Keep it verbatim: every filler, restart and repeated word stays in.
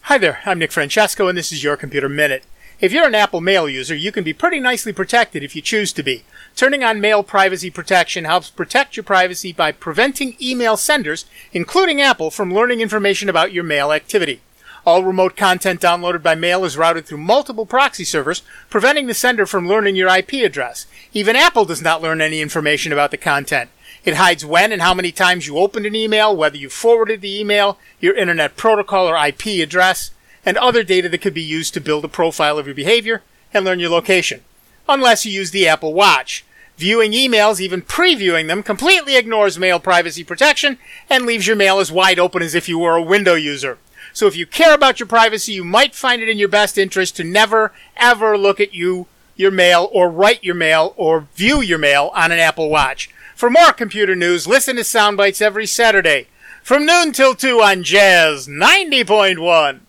Hi there, I'm Nick Francesco, and this is Your Computer Minute. If you're an Apple Mail user, you can be pretty nicely protected if you choose to be. Turning on Mail Privacy Protection helps protect your privacy by preventing email senders, including Apple, from learning information about your mail activity. All remote content downloaded by mail is routed through multiple proxy servers, preventing the sender from learning your I P address. Even Apple does not learn any information about the content. It hides when and how many times you opened an email, whether you forwarded the email, your internet protocol or I P address, and other data that could be used to build a profile of your behavior and learn your location. Unless you use the Apple Watch. Viewing emails, even previewing them, completely ignores mail privacy protection and leaves your mail as wide open as if you were a window user. So if you care about your privacy, you might find it in your best interest to never, ever look at you, your mail, or write your mail, or view your mail on an Apple Watch. For more computer news, listen to Soundbites every Saturday from noon till two on Jazz ninety point one.